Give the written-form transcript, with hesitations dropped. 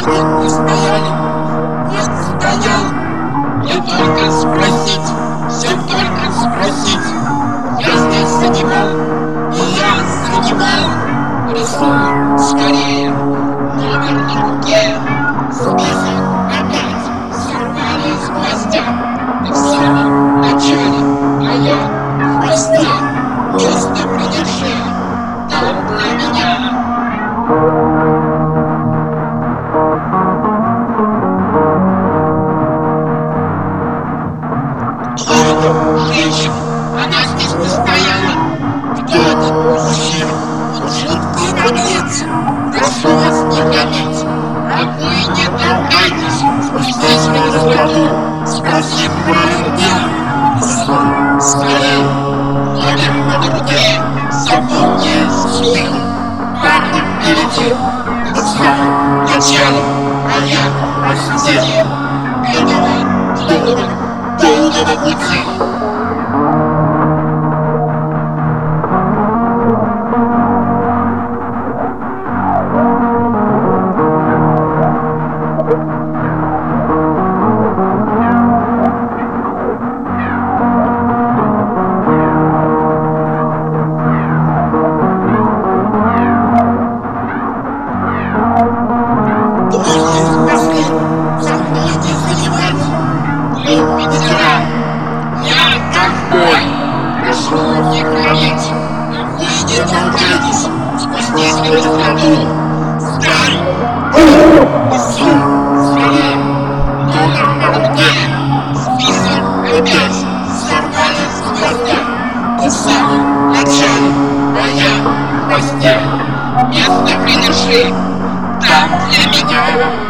Нет, не стояли, нет, стоял. Мне только спросить, все только спросить. Я здесь занимал, и я занимал. Рисую скорее, номер на руке. Список опять сорвали с гвоздя. Ты в самом начале, а я в хвосте. Место придержи, там для меня. Кто это женщина? Она здесь не стояла. Кто этот мужчина? Он жуткий наглец. Прошу вас не ходить, а вы не толкайтесь. Спустись в разлоту, спроси правил дела. Рисуй скорее, номер на руке. Запомни смех, парни впереди. Ты в самом начале, а я в хвосте этого долгого пути. Я ковбой, прошу не хамить, вы не толкайтесь, спустись в ресторан, старый, несу, скорее, номер на руке, список опять сорвали с гвоздя, ты в самом начале, а я в хвосте, место придержи, там для меня.